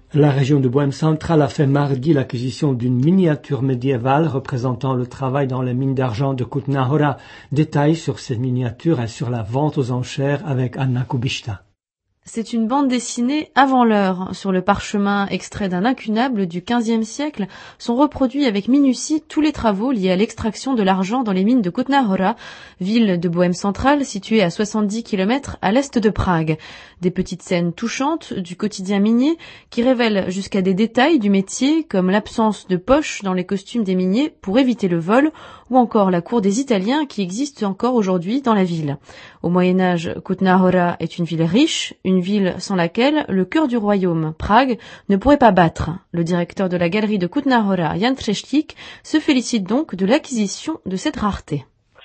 La région de Bohême centrale a fait mardi l'acquisition d'une miniature médiévale représentant le travail dans les mines d'argent de Kutná Hora. Détails sur cette miniature et sur la vente aux enchères avec Anna Kubishta. C'est une bande dessinée avant l'heure. Sur le parchemin extrait d'un incunable du XVe siècle sont reproduits avec minutie tous les travaux liés à l'extraction de l'argent dans les mines de Kutná Hora, ville de Bohême centrale située à 70 km à l'est de Prague. Des petites scènes touchantes du quotidien minier qui révèlent jusqu'à des détails du métier comme l'absence de poches dans les costumes des miniers pour éviter le vol ou encore la cour des Italiens qui existe encore aujourd'hui dans la ville. Au Moyen-Âge, Kutná Hora est une ville riche, une ville sans laquelle le cœur du royaume, Prague, ne pourrait pas battre. Le directeur de la galerie de Kutná Hora, Jan Třeštík, se félicite donc de l'acquisition de cette rareté.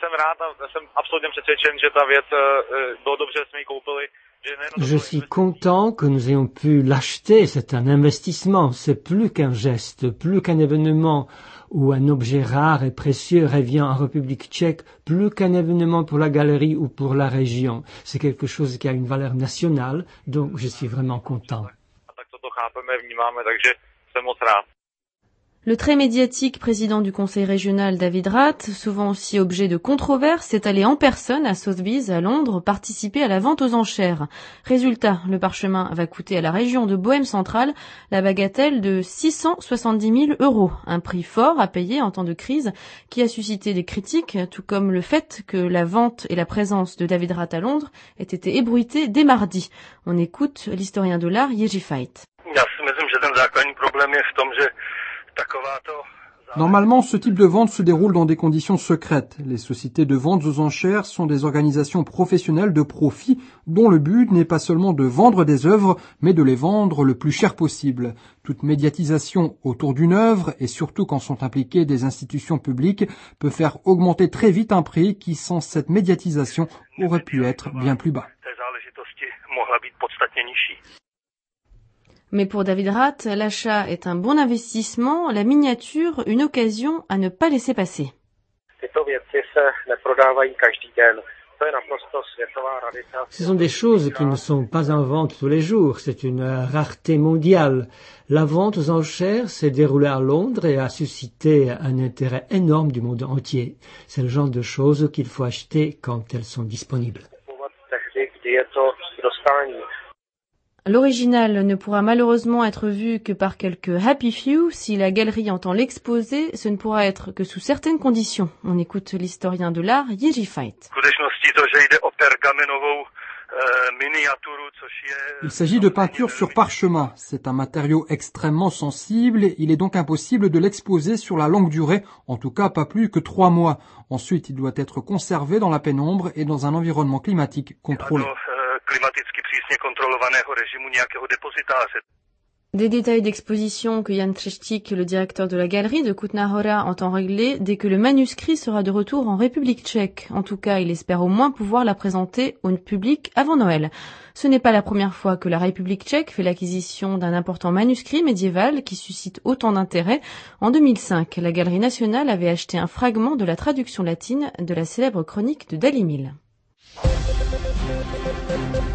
Je suis content que nous ayons pu l'acheter, c'est un investissement, c'est plus qu'un geste, plus qu'un événement où un objet rare et précieux revient en République tchèque, plus qu'un événement pour la galerie ou pour la région. C'est quelque chose qui a une valeur nationale, donc je suis vraiment content. Le très médiatique président du conseil régional David Rath, souvent aussi objet de controverses, est allé en personne à Sotheby's à Londres participer à la vente aux enchères. Résultat, le parchemin va coûter à la région de Bohême centrale la bagatelle de 670 000 €, un prix fort à payer en temps de crise qui a suscité des critiques, tout comme le fait que la vente et la présence de David Rath à Londres aient été ébruitées dès mardi. On écoute l'historien de l'art Jiří Fajt. Normalement, ce type de vente se déroule dans des conditions secrètes. Les sociétés de vente aux enchères sont des organisations professionnelles de profit dont le but n'est pas seulement de vendre des œuvres, mais de les vendre le plus cher possible. Toute médiatisation autour d'une œuvre, et surtout quand sont impliquées des institutions publiques, peut faire augmenter très vite un prix qui, sans cette médiatisation, aurait pu être bien plus bas. Mais pour David Rath, l'achat est un bon investissement, la miniature une occasion à ne pas laisser passer. Ce sont des choses qui ne sont pas en vente tous les jours, c'est une rareté mondiale. La vente aux enchères s'est déroulée à Londres et a suscité un intérêt énorme du monde entier. C'est le genre de choses qu'il faut acheter quand elles sont disponibles. L'original ne pourra malheureusement être vu que par quelques happy few. Si la galerie entend l'exposer, ce ne pourra être que sous certaines conditions. On écoute l'historien de l'art Jiří Fajt. Il s'agit de peinture sur parchemin. C'est un matériau extrêmement sensible. Il est donc impossible de l'exposer sur la longue durée, en tout cas pas plus que 3 mois. Ensuite, il doit être conservé dans la pénombre et dans un environnement climatique contrôlé. Des détails d'exposition que Jan Třeštík, le directeur de la galerie de Kutná Hora, entend régler dès que le manuscrit sera de retour en République tchèque. En tout cas, il espère au moins pouvoir la présenter au public avant Noël. Ce n'est pas la première fois que la République tchèque fait l'acquisition d'un important manuscrit médiéval qui suscite autant d'intérêt. En 2005, la Galerie nationale avait acheté un fragment de la traduction latine de la célèbre chronique de Dalimil.